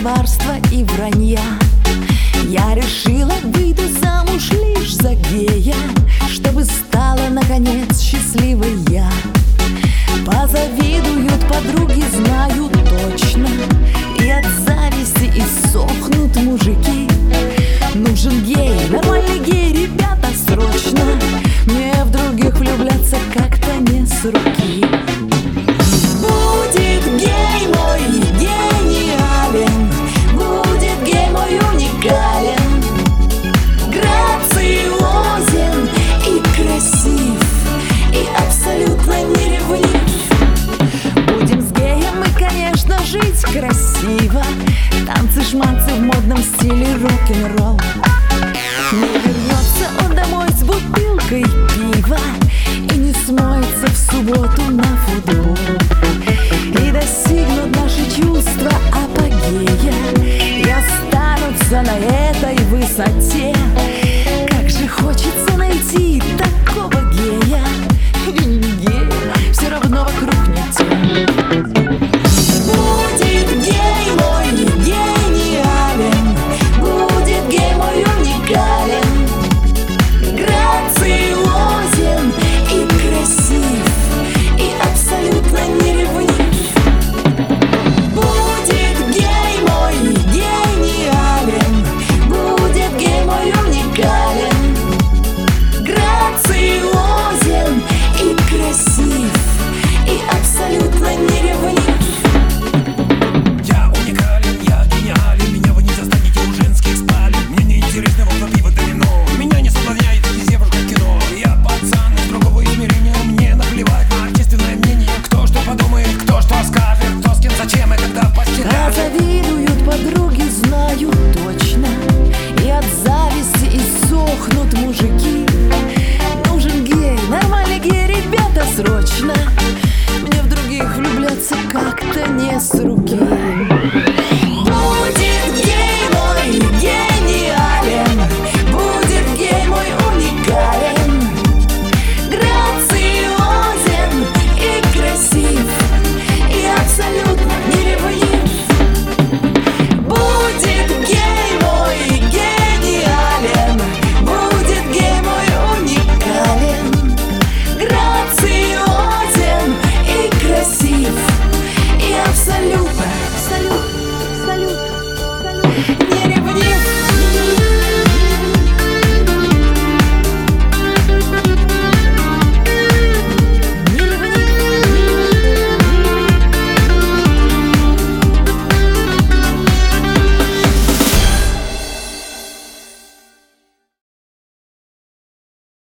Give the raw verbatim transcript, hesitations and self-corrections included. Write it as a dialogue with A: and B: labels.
A: коварства и вранья. Я решила, выйду замуж лишь за гея, чтобы стала, наконец, счастливой я. Позавидуют подруги, знаю точно, и от зависти иссохнут мужики. Нужен гей, нормальный гей, ребята, срочно. Мне в других влюбляться как-то не с руки. Будет гей мой гениален, будет гей мой уникален, грациозен и красив, и абсолютно не ревнив. Будем с геем мы, конечно, жить красиво, танцы-шманцы в модном стиле рок-н-ролл. Не вернется он домой с бутылкой пива и не смоется в субботу на футбол. И достигнут наши чувства апогея и останутся на этой высоте. Как же хочется найти такого гея, или не гея, все равно вокруг не те. Будет гей мой гениален, будет гей мой уникален, грациозен и красив, и абсолютно не ревнив. Будет гей мой гениален, будет гей мой уникален, грациозен и красив, и абсолютно не ревнив.
B: Я уникален, я гениален, меня вы не застанете у женских спален. Мне не интересно вот пиво домино, меня не соблазняет из девушек кино. Я пацан из другого измерения, мне наплевать на общественное мнение. Кто что подумает, кто что скажет, кто с кем, зачем и когда в постели.
A: Позавидуют подруги, знаю точно, и от зависти иссохнут мужики. Нужен гей, нормальный гей, ребята, срочно. Мне в других влюбляться как-то не с